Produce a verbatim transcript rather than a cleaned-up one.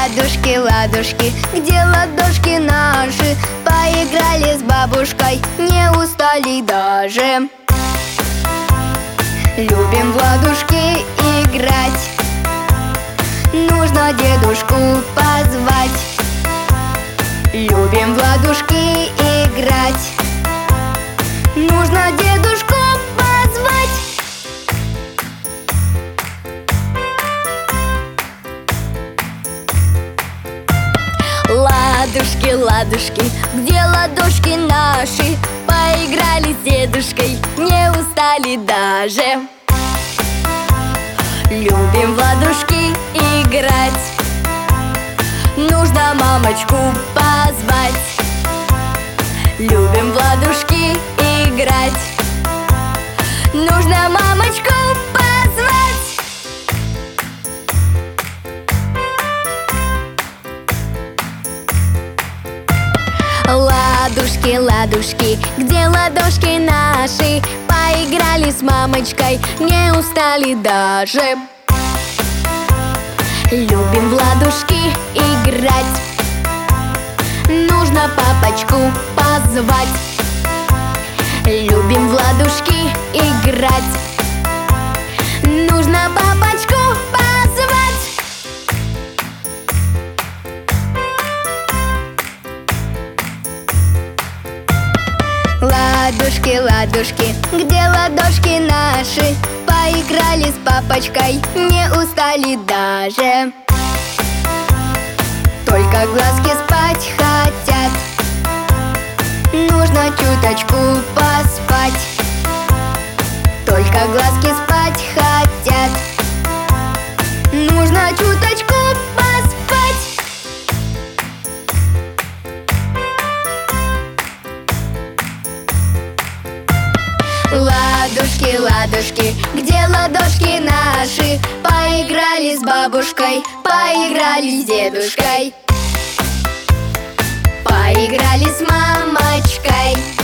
Ладушки, ладушки, где ладошки наши? Поиграли с бабушкой, не устали даже. Любим в ладушки играть, нужно дедушку позвать. Любим в ладушки играть, нужно дедушку позвать. Ладушки, ладушки, где ладошки наши? Поиграли с дедушкой, не устали даже. Любим в ладушки играть, нужно мамочку позвать. Любим в ладушки играть, нужно мамочку позвать. Ладушки, ладушки, где ладошки наши? Поиграли с мамочкой, не устали даже. Любим в ладушки играть, нужно папочку позвать. Любим в ладушки играть, нужно папочку позвать. Ладушки, ладушки, где ладошки наши? Поиграли с папочкой, не устали даже. Только глазки спать хотят, нужно чуточку поспать. Только глазки спать хотят, нужно чуточку поспать. Ладушки, ладушки, где ладошки наши? Поиграли с бабушкой, поиграли с дедушкой, поиграли с мамочкой.